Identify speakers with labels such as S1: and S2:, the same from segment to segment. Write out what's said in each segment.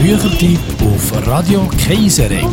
S1: Büchertipp auf Radio Kaiseregg.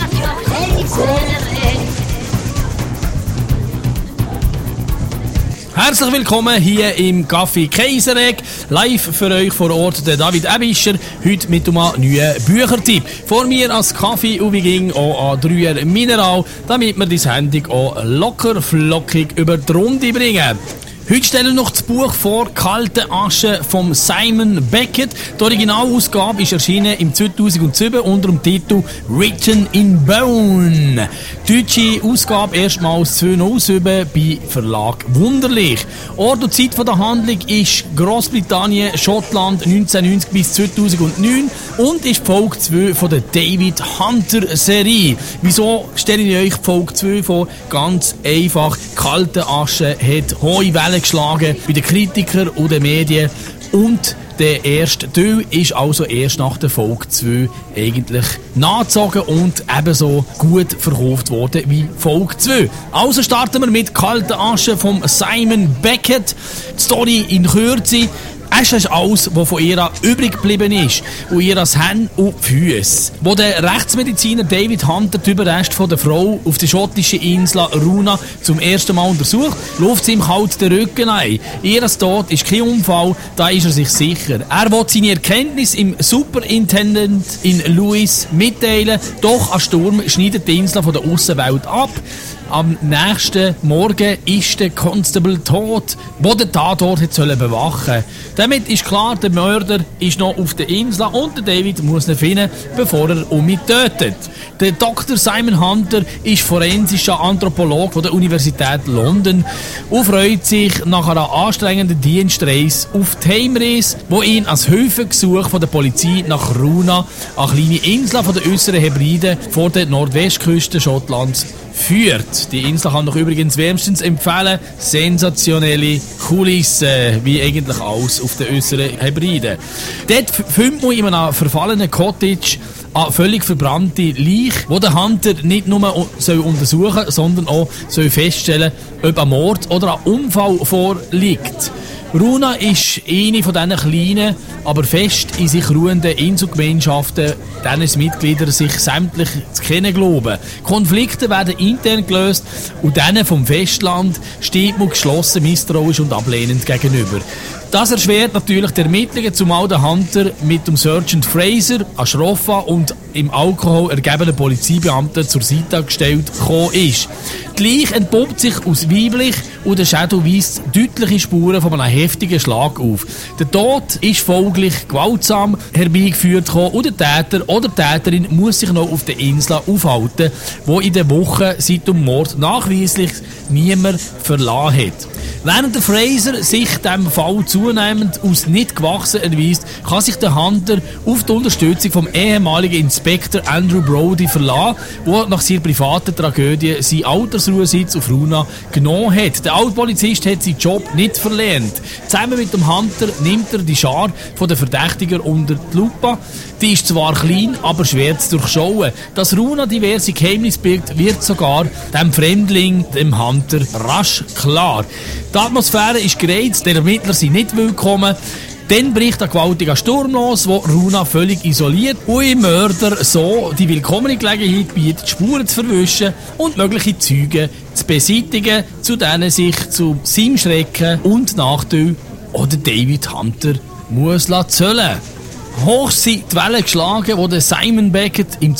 S1: Herzlich willkommen hier im Café Kaiseregg. Live für euch vor Ort der David Ebischer. Heute mit einem neuen Büchertipp. Vor mir als Kaffee und wie ging auch an 3er Mineral, damit wir die Sendung auch locker flockig über die Runde bringen. Heute stellen wir noch das Buch vor, «Kalte Asche» von Simon Beckett. Die Originalausgabe ist erschienen im 2007 unter dem Titel «Written in Bone». Die deutsche Ausgabe erstmals 2007 bei Verlag Wunderlich. Ort und Zeit der Handlung ist Großbritannien, Schottland 1990 bis 2009 und ist Folge 2 von der David Hunter Serie. Wieso stelle ich euch Folge 2 vor? Ganz einfach. «Kalte Asche» hat hohe Wellen geschlagen bei den Kritikern und den Medien und der erste Teil ist also erst nach der Folge 2 eigentlich nachgezogen und ebenso gut verkauft worden wie Folge 2. Also starten wir mit «Kalte Asche» von Simon Beckett. Die Story in Kürze. Es ist alles, was von ihr übrig geblieben ist. Und ihr als Hände und Füße. Wo der Rechtsmediziner David Hunter die Überreste von der Frau auf der schottischen Insel Runa zum ersten Mal untersucht, läuft sie ihm kalt den Rücken ein. Ihr Tod ist kein Unfall, da ist er sich sicher. Er will seine Erkenntnis im Superintendent in Lewis mitteilen, doch ein Sturm schneidet die Insel von der Aussenwelt ab. Am nächsten Morgen ist der Constable tot, der den Tatort bewachen sollte. Damit ist klar, der Mörder ist noch auf der Insel und der David muss ihn finden, bevor er ihn tötet. Der Dr. Simon Hunter ist forensischer Anthropologe von der Universität London und freut sich nach einer anstrengenden Dienstreise auf die Heimreise, wo ihn als Hilfegesuch von der Polizei nach Runa, eine kleine Insel von den äußeren Hebriden vor der Nordwestküste Schottlands, führt. Die Insel kann ich übrigens wärmstens empfehlen. Sensationelle Kulissen, wie eigentlich alles auf den äußeren Hebriden. Dort findet man in einem verfallenen Cottage eine völlig verbrannte Leiche, wo der Hunter nicht nur untersuchen soll, sondern auch feststellen soll, ob ein Mord oder ein Unfall vorliegt. Runa ist eine von diesen kleinen, aber fest in sich ruhenden Inselgemeinschaften, deren Mitglieder sich sämtlich zu kennen glauben. Konflikte werden intern gelöst und denen vom Festland steht man geschlossen, misstrauisch und ablehnend gegenüber. Das erschwert natürlich die Ermittlungen, zumal der Hunter mit dem Sergeant Fraser, einem schroffen und im Alkohol ergebenen Polizeibeamten zur Seite gestellt ist. Die Leiche entpuppt sich als weiblich und der Schädel weist deutliche Spuren von einem heftigen Schlag auf. Der Tod ist folglich gewaltsam herbeigeführt und der Täter oder die Täterin muss sich noch auf der Insel aufhalten, wo in der Woche seit dem Mord nachweislich niemand verlassen hat. Während der Fraser sich dem Fall zunehmend als nicht gewachsen erweist, kann sich der Hunter auf die Unterstützung vom ehemaligen Inspektor Andrew Brody verlassen, der nach seiner privaten Tragödie seinen Altersruhesitz auf Runa genommen hat. Der Altpolizist hat seinen Job nicht verlernt. Zusammen mit dem Hunter nimmt er die Schar der Verdächtigen unter die Lupe. Die ist zwar klein, aber schwer zu durchschauen. Dass Runa diverse Geheimnisse birgt, wird sogar dem Fremdling, dem Hunter, rasch klar. Die Atmosphäre ist gereizt, die Ermittler sind nicht willkommen. Dann bricht ein gewaltiger Sturm los, wo Runa völlig isoliert und im Mörder so die willkommene Gelegenheit bietet, Spuren zu verwischen und mögliche Zeugen zu beseitigen, zu denen sich zu seinem Schrecken und Nachteil oder David Hunter muss zählen. Hoch sind die Wellen geschlagen, wo der Simon Beckett im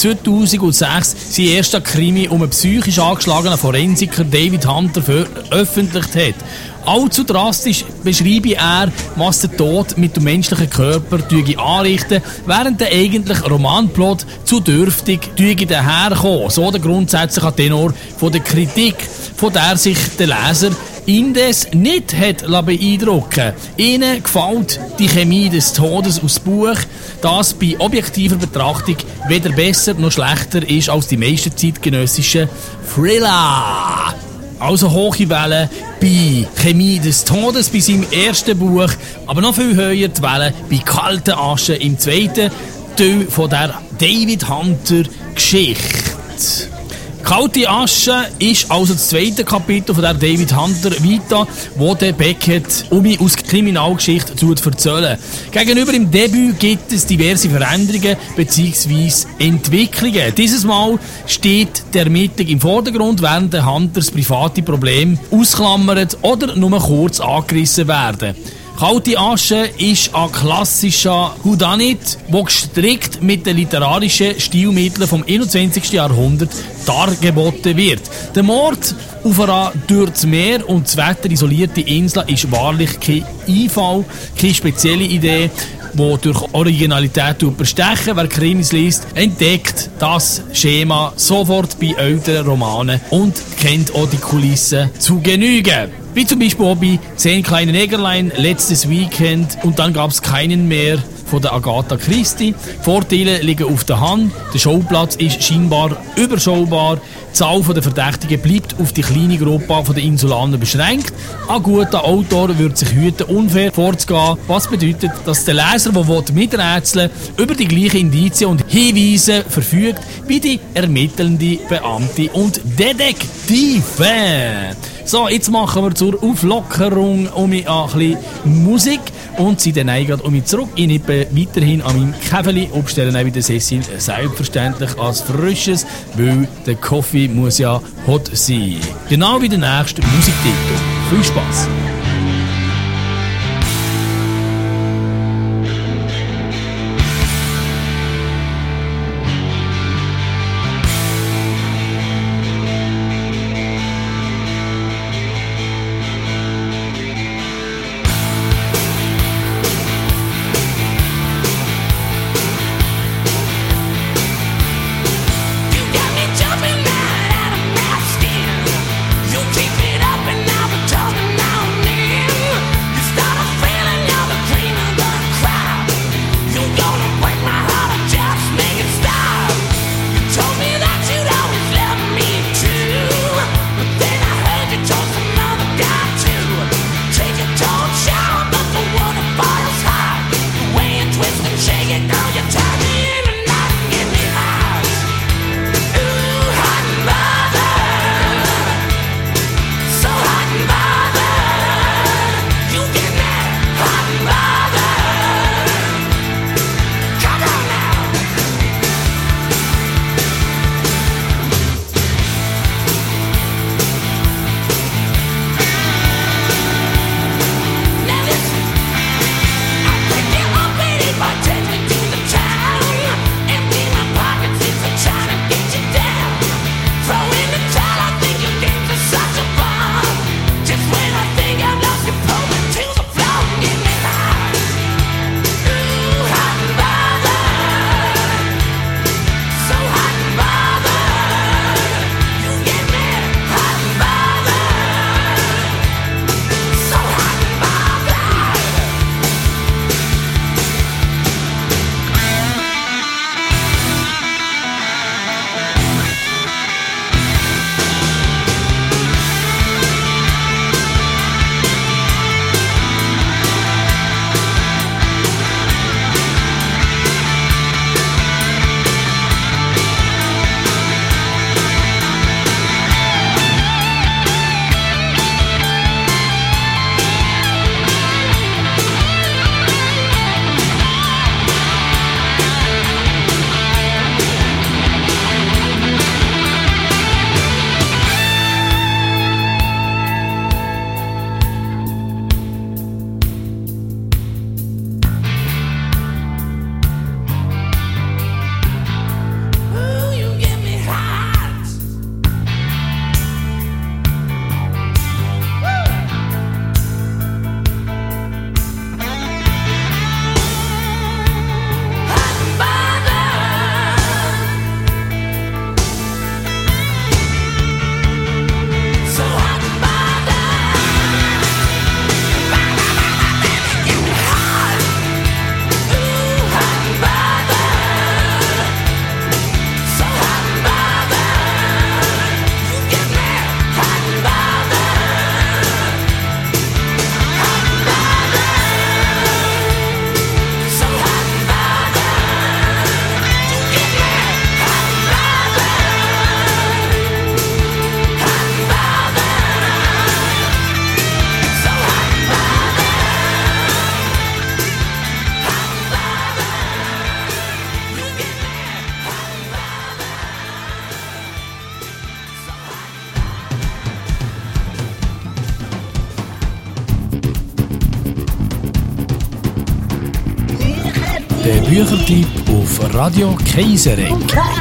S1: 2006 sein erster Krimi um einen psychisch angeschlagenen Forensiker David Hunter veröffentlicht hat. Allzu drastisch beschreibe er, was der Tod mit dem menschlichen Körper anrichten, während der eigentliche Romanplot zu dürftig daherkommt. So der grundsätzliche Tenor von der Kritik, von der sich der Leser indes nicht hat beeindrucken. Ihnen gefällt die Chemie des Todes aus dem Buch, das bei objektiver Betrachtung weder besser noch schlechter ist als die meisten zeitgenössischen Thriller. Also hohe Wellen bei Chemie des Todes bei seinem ersten Buch, aber noch viel höher die Wellen bei Kalte Asche im zweiten Teil von der David Hunter Geschichte. Kalte Asche ist also das zweite Kapitel von der David Hunter Vita, wo der Beckett aus Kriminalgeschichte zu erzählen. Gegenüber im Debüt gibt es diverse Veränderungen bzw. Entwicklungen. Dieses Mal steht die Ermittlung im Vordergrund, während der Hunters private Probleme ausklammert oder nur kurz angerissen werden. Kalte Asche ist ein klassischer Whodunit, der gestrickt mit den literarischen Stilmitteln vom 21. Jahrhundert dargeboten wird. Der Mord auf einer durch das Meer und das Wetter isolierte Insel ist wahrlich kein Einfall, keine spezielle Idee, die durch Originalität bestechen. Wer Krimis liest, entdeckt das Schema sofort bei älteren Romanen und kennt auch die Kulissen zu Genüge. Wie zum Beispiel auch bei 10 kleine Negerlein, letztes Weekend und dann gab es keinen mehr von der Agatha Christie. Vorteile liegen auf der Hand, der Schauplatz ist scheinbar überschaubar, die Zahl der Verdächtigen bleibt auf die kleine Gruppe der Insulaner beschränkt. Ein guter Autor würde sich hüten, unfair vorzugehen, was bedeutet, dass der Leser, der miträtseln will, über die gleichen Indizien und Hinweise verfügt wie die ermittelnde Beamte und Detektive. So, jetzt machen wir zur Auflockerung ein bisschen Musik und sind dann gerade zurück. Ich nippe weiterhin an meinem Käfeli, abstellen auch wieder Sessil selbstverständlich als frisches, weil der Kaffee muss ja hot sein. Genau wie der nächste Musiktitel. Viel Spaß!
S2: Jumping out of my skin, you keep it up and I'll be talking now and then.
S1: Büchertipp auf Radio Kaiserregg.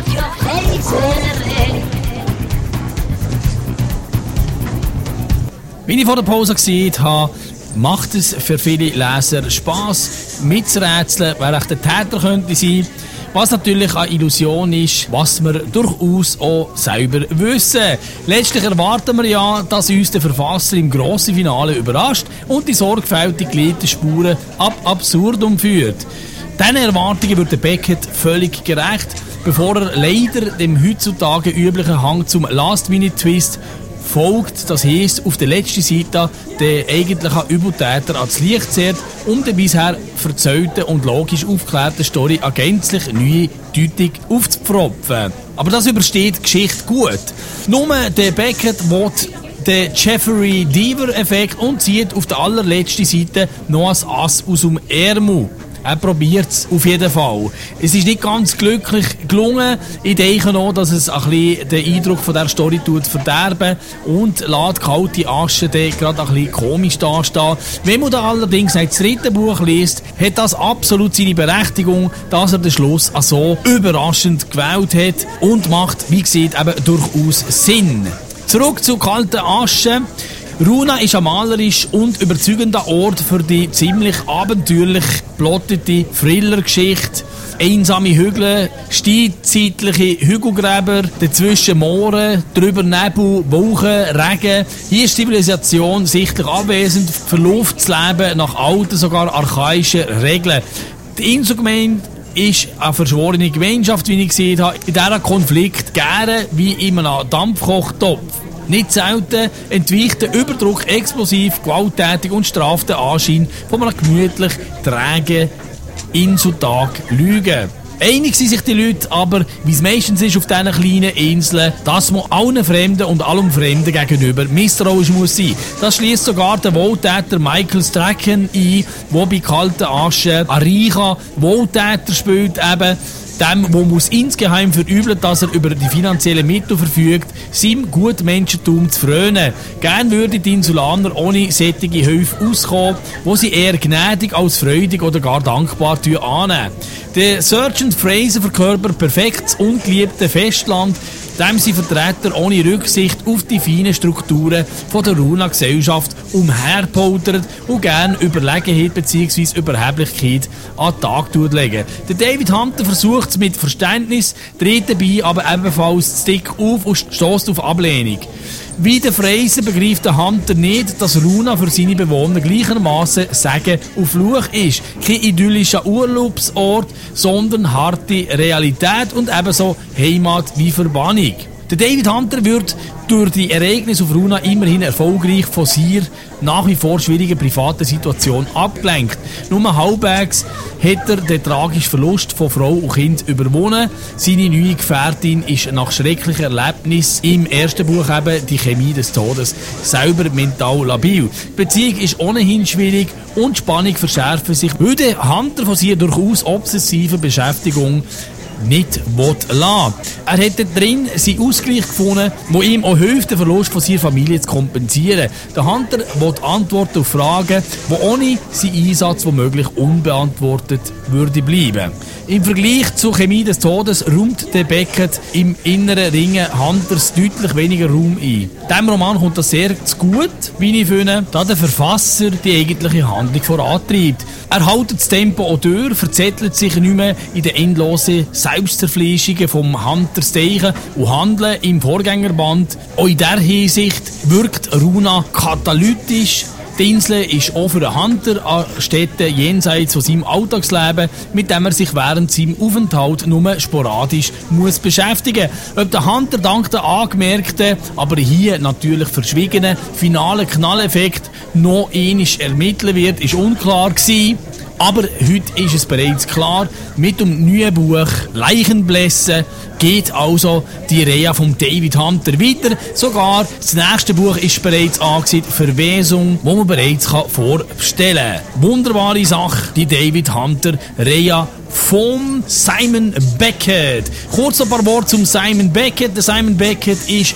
S1: Wie ich vor der Pause gesehen habe, macht es für viele Leser Spass, mitzurätseln, wer echt der Täter könnte sein. Was natürlich eine Illusion ist, was wir durchaus auch selber wissen. Letztlich erwarten wir ja, dass uns der Verfasser im grossen Finale überrascht und die sorgfältig gelegten Spuren ab absurdum führt. Diesen Erwartungen wird der Beckett völlig gerecht, bevor er leider dem heutzutage üblichen Hang zum Last-Minute-Twist folgt, das heisst, auf der letzten Seite der eigentliche Übeltäter ans Licht zieht, um der bisher verzählten und logisch aufgeklärten Story eine gänzlich neue Deutung aufzupfropfen. Aber das übersteht die Geschichte gut. Nur der Beckett will den Jeffrey Deaver-Effekt und zieht auf der allerletzten Seite noch ein Ass aus dem Ärmel. Er probiert es auf jeden Fall. Es ist nicht ganz glücklich gelungen. Ich denke noch, dass es ein bisschen den Eindruck von dieser Story verderben und lässt kalte Asche gerade ein bisschen komisch dastehen. Wenn man da allerdings das dritte Buch liest, hat das absolut seine Berechtigung, dass er den Schluss so überraschend gewählt hat und macht, wie gesagt, eben durchaus Sinn. Zurück zu kalten Asche. Runa ist ein malerisch und überzeugender Ort für die ziemlich abenteuerlich plottete Thriller-Geschichte. Einsame Hügel, steinzeitliche Hügelgräber, dazwischen Moore, drüber Nebel, Wolken, Regen. Hier ist Zivilisation sichtlich abwesend, verläuft das Leben nach alten, sogar archaischen Regeln. Die Inselgemeinde ist eine verschworene Gemeinschaft, wie ich gesehen habe, in dieser Konflikt gerne wie in einem Dampfkochtopf. Nicht selten entweicht der Überdruck explosiv, gewalttätig und straft den Anschein von einem gemütlich trägen Inseltag Lügen. Einig sind sich die Leute aber, wie es meistens ist auf diesen kleinen Inseln, dass man allen Fremden und allem Fremden gegenüber misstrauisch muss sein. Das schließt sogar der Wohltäter Michael Strachan ein, der bei kalten Asche ein reicher Wohltäter spielt, eben dem, wo muss insgeheim verübeln, dass er über die finanziellen Mittel verfügt, seinem Gutmenschentum zu frönen. Gern würden die Insulaner ohne solche Hilfe auskommen, wo sie eher gnädig als freudig oder gar dankbar annehmen. Der Sergeant Fraser verkörpert perfekt das ungeliebte Festland, dem sie Vertreter ohne Rücksicht auf die feinen Strukturen von der Runa-Gesellschaft umherpoltert und gerne Überlegenheit bzw. Überheblichkeit an den Tag legen. Der David Hunter versucht es mit Verständnis, dreht dabei aber ebenfalls zu dick auf und stößt auf Ablehnung. Wie der Fraser begreift der Hunter nicht, dass Runa für seine Bewohner gleichermaßen Segen und Fluch ist. Kein idyllischer Urlaubsort, sondern harte Realität und ebenso Heimat wie Verbannung. Der David Hunter wird durch die Ereignisse auf Runa immerhin erfolgreich von seiner nach wie vor schwierigen privaten Situation abgelenkt. Nur halbwegs hat er den tragischen Verlust von Frau und Kind überwunden. Seine neue Gefährtin ist nach schrecklichen Erlebnissen im ersten Buch eben die Chemie des Todes selber mental labil. Die Beziehung ist ohnehin schwierig und die Spannung verschärft sich, weil der Hunter von seiner durchaus obsessiven Beschäftigung nicht lassen. Er hätte drin seinen Ausgleich gefunden, der ihm auch hilft, den Verlust von seiner Familie zu kompensieren. Der Hunter will Antworten auf Fragen, die ohne seinen Einsatz womöglich unbeantwortet würde bleiben. Im Vergleich zur Chemie des Todes räumt der Beckett im inneren Ringen Hunters deutlich weniger Raum ein. Diesem Roman kommt das sehr zu gut, wie ich finde, da der Verfasser die eigentliche Handlung vorantreibt. Er hält das Tempo auch durch, verzettelt sich nicht mehr in den endlosen Selbstzerfleischungen vom Hunters Denken und Handeln im Vorgängerband. Auch in dieser Hinsicht wirkt Runa katalytisch. Die Insel ist auch für den Hunter an Städte jenseits von seinem Alltagsleben, mit dem er sich während seinem Aufenthalt nur sporadisch muss beschäftigen muss. Ob der Hunter dank der angemerkten, aber hier natürlich verschwiegenen finalen Knalleffekt noch einmal ermitteln wird, ist unklar gewesen. Aber heute ist es bereits klar, mit dem neuen Buch «Leichenblässe» geht also die Reihe von David Hunter weiter. Sogar das nächste Buch ist bereits angesehen, «Verwesung», wo man bereits vorbestellen kann. Wunderbare Sache, die David Hunter Reihe von Simon Beckett. Kurz ein paar Worte zum Simon Beckett. Der Simon Beckett ist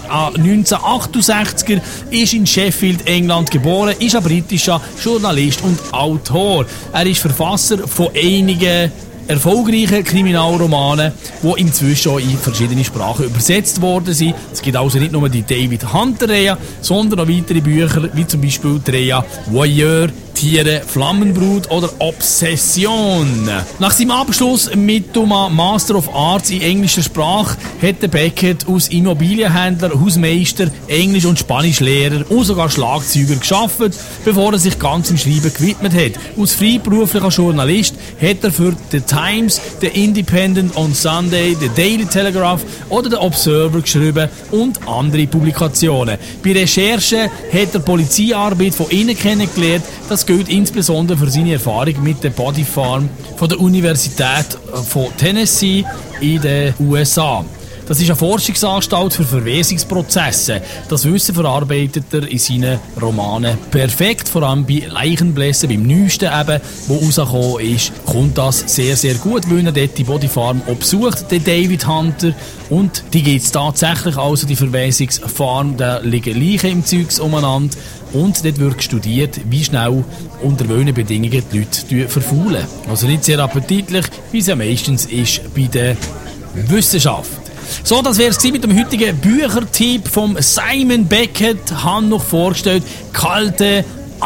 S1: 1968er, ist in Sheffield, England geboren, ist ein britischer Journalist und Autor. Er ist Verfasser von einigen erfolgreichen Kriminalromanen, die inzwischen auch in verschiedene Sprachen übersetzt worden sind. Es gibt also nicht nur die David Hunter-Reihe, sondern auch weitere Bücher, wie zum Beispiel die Reihe Voyeur, Tiere, Flammenbrut oder Obsession. Nach seinem Abschluss mit dem Master of Arts in englischer Sprache hat Beckett als Immobilienhändler, Hausmeister, Englisch- und Spanischlehrer und sogar Schlagzeuger gearbeitet, bevor er sich ganz dem Schreiben gewidmet hat. Als freiberuflicher Journalist hat er für The Times, The Independent on Sunday, The Daily Telegraph oder The Observer geschrieben und andere Publikationen. Bei Recherchen hat er Polizeiarbeit von innen kennengelernt. Das gilt insbesondere für seine Erfahrung mit der Body Farm von der Universität von Tennessee in den USA. Das ist eine Forschungsanstalt für Verwesungsprozesse. Das Wissen verarbeitet er in seinen Romanen perfekt. Vor allem bei Leichenblässen, beim neuesten eben, wo rausgekommen ist, kommt das sehr, sehr gut, weil er dort die Bodyfarm auch besucht, den David Hunter. Und die gibt es tatsächlich, also die Verwesungsfarm, da liegen Leichen im Zeugs umeinander. Und dort wird studiert, wie schnell unter welchen Bedingungen die Leute verfaulen. Also nicht sehr appetitlich, wie es ja meistens ist bei der Wissenschaft. So, das wäre es mit dem heutigen Büchertipp von Simon Beckett. Han noch vorgestellt, Kalte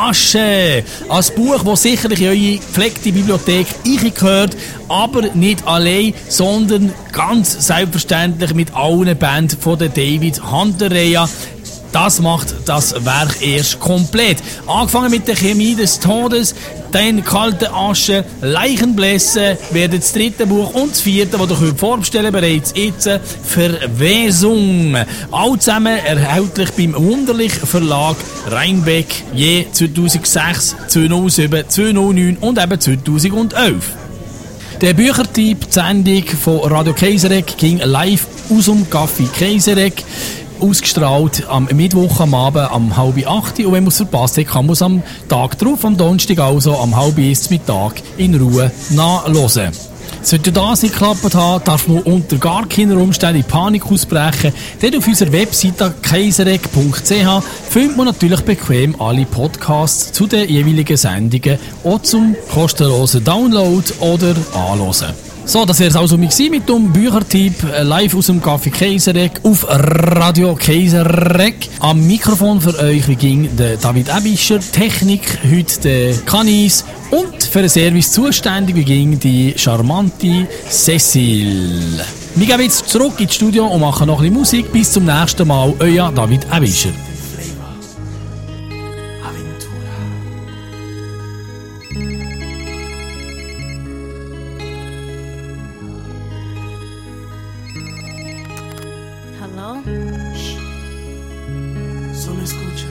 S1: Asche. Ein Buch, das sicherlich in eure gepflegte Bibliothek gehört, aber nicht allein, sondern ganz selbstverständlich mit allen Bänden von der David Hunter-Reihe. Das macht das Werk erst komplett. Angefangen mit der Chemie des Todes, dann Kalte Asche, Leichenblässe werden das dritte Buch und das vierte, das ihr vorstellen könnt, bereits jetzt, Verwesung. All zusammen erhältlich beim Wunderlich Verlag Rheinbeck, je 2006, 2007, 2009 und eben 2011. Der Büchertyp, die Sendung von Radio Kaiseregg, ging live aus dem Café Kaiseregg. Ausgestrahlt am Mittwoch am Abend um 7:30 und wenn man es verpasst hat, kann man es am Tag drauf, am Donnerstag also um 12:30 Mittag in Ruhe nachhören. Sollte das nicht geklappt haben, darf man unter gar keiner Umstände in Panik ausbrechen. Dort auf unserer Webseite kaiseregg.ch findet man natürlich bequem alle Podcasts zu den jeweiligen Sendungen auch zum kostenlosen Download oder Anhören. So, das wäre es also mit dem Büchertipp live aus dem Café Kaiseregg auf Radio Kaiseregg. Am Mikrofon für euch wie ging der David Ebischer, Technik heute der Canis und für den Service zuständig wie ging die charmante Cecile. Wir gehen jetzt zurück ins Studio und machen noch ein bisschen Musik. Bis zum nächsten Mal, euer David Ebischer.
S2: Solo escucha.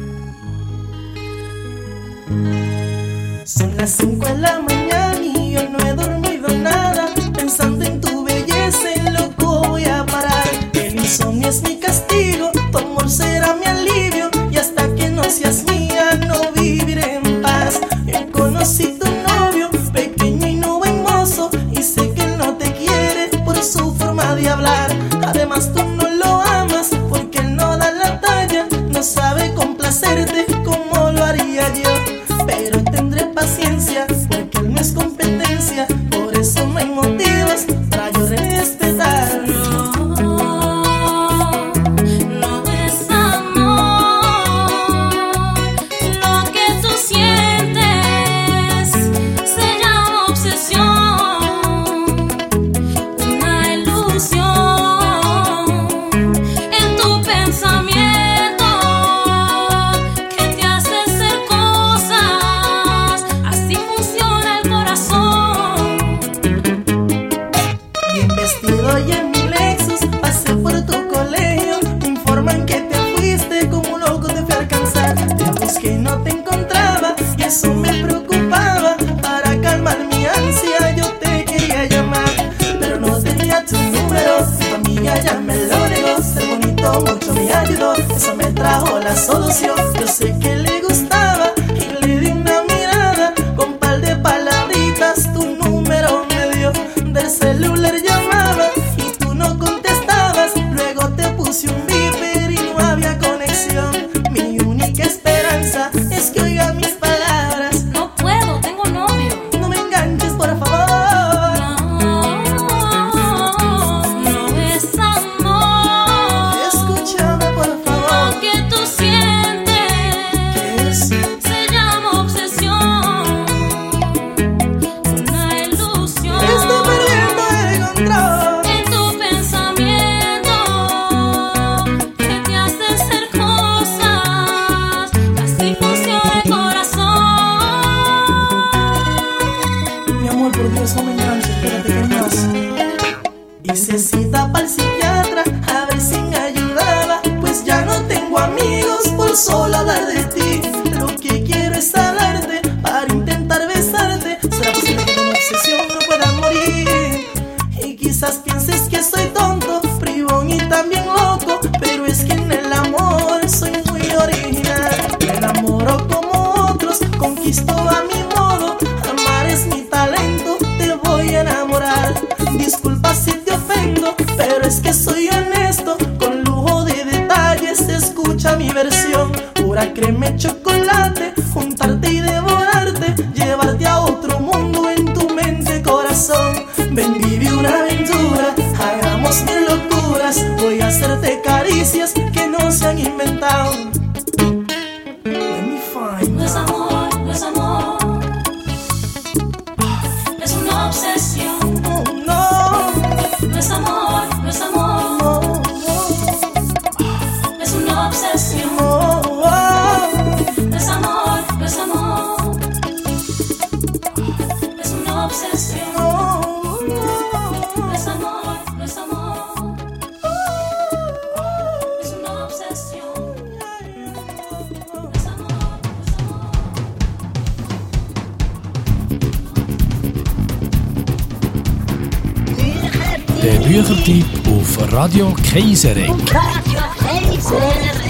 S2: Son las 5 de la mañana y yo no he dormido nada. Pensando en tu belleza, en loco voy a parar. El insomnio es mi castigo, tu amor será mi alivio. Y hasta que no seas mía, no viviré en paz. Yo conocí tu novio, pequeño y no buen mozo. Y sé que él no te quiere por su forma de hablar. Además tú no lo amas porque él no da la talla. No sabe complacerte como lo haría yo. Pero tendré paciencia porque él no es competencia. Por eso no hay motivos para yo respetarlo.
S3: No es amor, lo que tú sientes se llama obsesión, una ilusión en tu pensamiento que te hace hacer cosas, así funciona el corazón.
S2: Bien vestido y en mi Lexus pasé por tu colegio. Me informan que te fuiste, como un loco te fui a alcanzar. Te busqué y no te encontraba y eso me preocupaba. Para calmar mi ansia yo te quería llamar, pero no tenía tu número. Tu amiga ya me lo negó. Ser bonito mucho me ayudó, eso me trajo la solución. Yo sé que le gustaba y le di una mirada. Con par de palabritas tu número me dio. Del celular llamaba y tú no contestabas. Luego te puse un beeper y no había conexión. Mi única esperanza es que conquisto a mi modo, amar es mi talento, te voy a enamorar. Disculpa si te ofendo, pero es que soy honesto, con lujo de detalles escucha mi versión. Pura crema y chocolate, juntarte y devorarte, llevarte a otro mundo en tu mente, corazón. Ven, vive una aventura, hagamos mil locuras, voy a hacerte caricias que no se han inventado. Let me find
S3: No es amor, no es amor. Es una obsesión.
S2: oh, no,
S3: No es amor, no es amor.
S2: no,
S3: Es una obsesión.
S2: no, oh,
S3: No es amor, no es amor. Es una obsesión.
S2: oh,
S3: No es amor, no es amor. Es una obsesión. No es amor, no es amor.
S1: Der Büchertipp auf Radio Kaiserregg.
S4: Radio Kaiser.